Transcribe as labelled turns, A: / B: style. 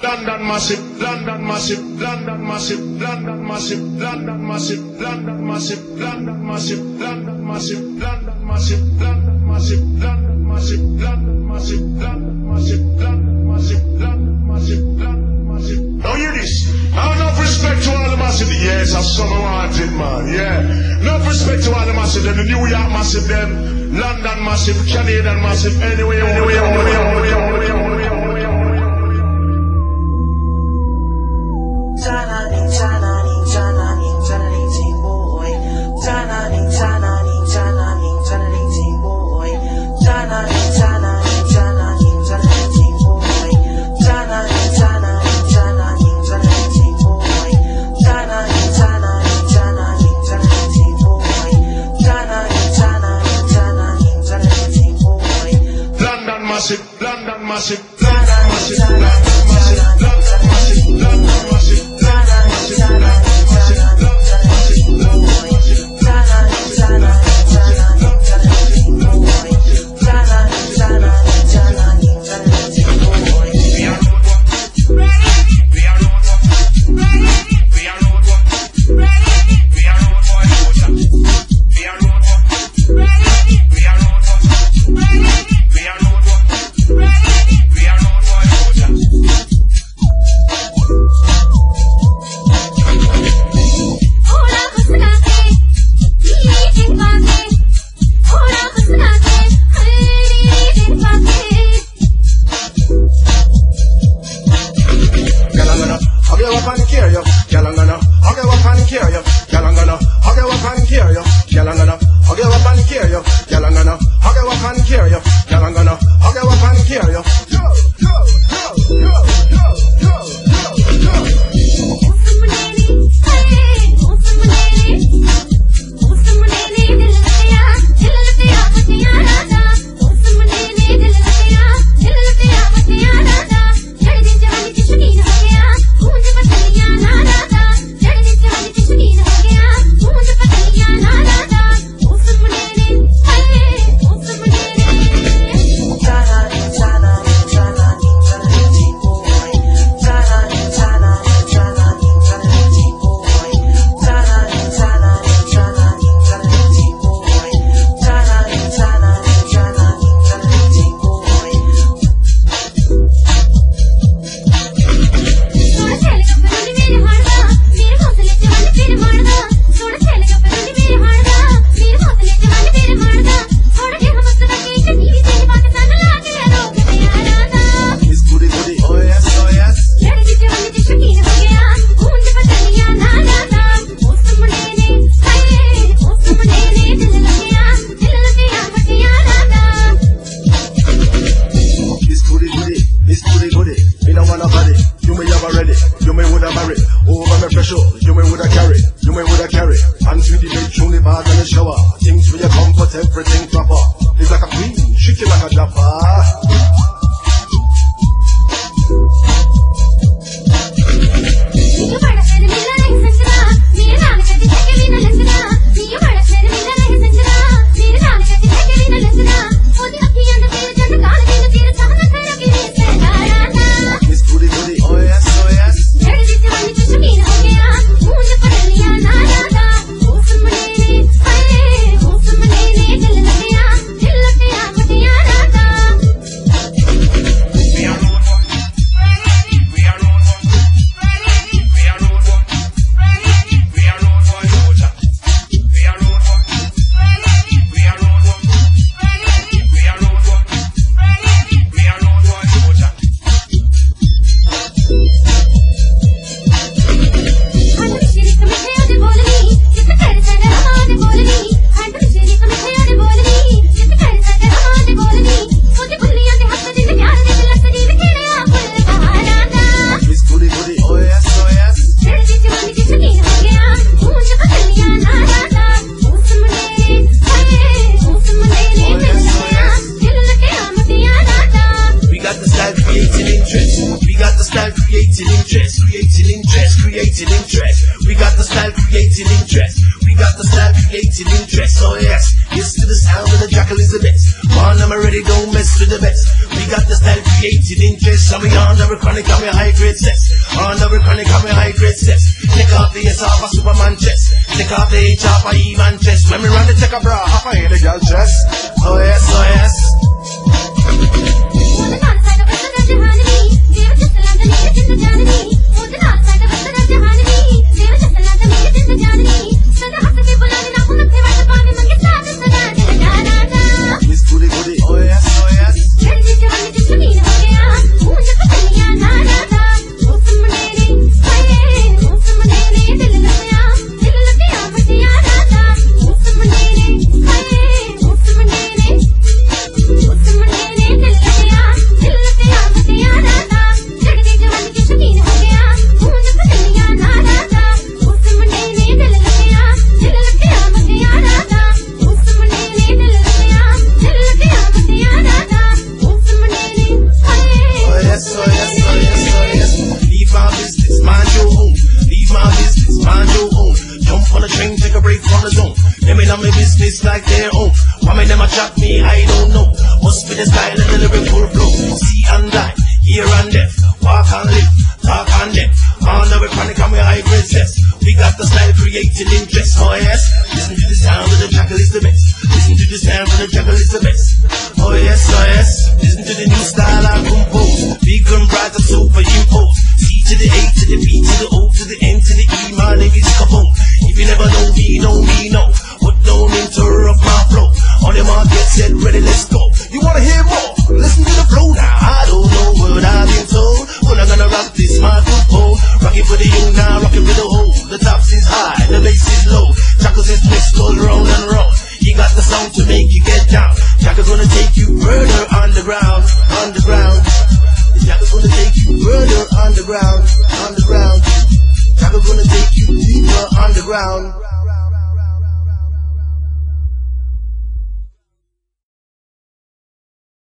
A: London massive, London massive, London massive, London massive, London massive, London massive, London massive, London massive, London massive, London massive, London massive, London massive, London massive, London massive, London massive, London massive. Now hear this. Enough respect to all the massive. Yes, I summer wanted, man. Yeah. Enough respect to all the massive. Them, the New York massive, them, London massive, Canadian massive. Anyway. London massive, London massive, London massive, London massive, London massive, London massive, London massive, London massive,
B: creating interest. We got the style creating interest. We We got the style created interest, oh yes. Listen to the sound of the jackal is the best. One I'm already don't mess with the best. We got the style created interest. And we on the chronic and we high grade sets. On the chronic and we high grade sets. Take off the S off a Superman chest. Take off the H off a Evan chest. When we run the check a bra off a hear the girl chest. Oh yes, oh yes. Business like their own. Why me them a chat me, I don't know. Must be the style and the lyrical flow. See and die, hear and deaf. Walk and live, talk and deaf. On the chronic and we high grade sets. We got the style creating interest, oh yes. Listen to the sound of the jackal is the best. Listen to the sound of the jackal is the best. Oh yes, oh yes. Listen to the new style I compose. Big and bright and superimpose. C to the A to the B to the O to the N to the E. My name is Kaboom. If you never know me, know me, know. But don't interrupt my flow. On your mark, get set, ready, let's go. You wanna hear more? Listen to the flow now. I don't know what I've been told. When I'm gonna rock this microphone. Rock it for the young now, rock it for the whole. The top is high, the bass is low. Jackals is mixed all round and round. He got the sound to make you get down. Jackals gonna take you further underground, underground. Jackals gonna take you further underground, underground. Jackals gonna take you deeper underground.